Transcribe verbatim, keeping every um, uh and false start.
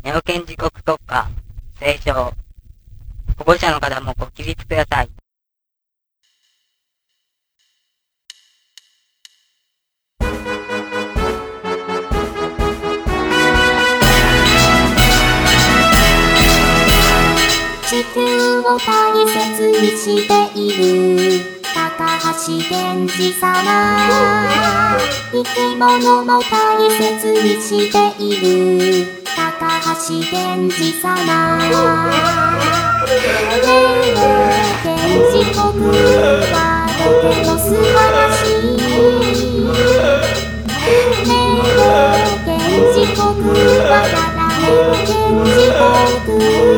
ネオ検事国国家、斉唱。保護者の方もご起立ください。 地球を大切にしている高橋源氏様。生き物も大切にしている高橋源氏様。ねえ源氏国はとても素晴らしい。ねえ源氏国はやられる源氏国